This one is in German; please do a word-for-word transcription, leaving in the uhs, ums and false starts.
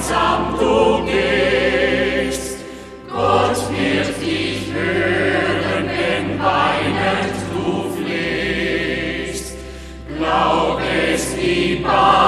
einsam du gehst. Gott wird dich hören, wenn weinend du flehst. Glaub es, die Bar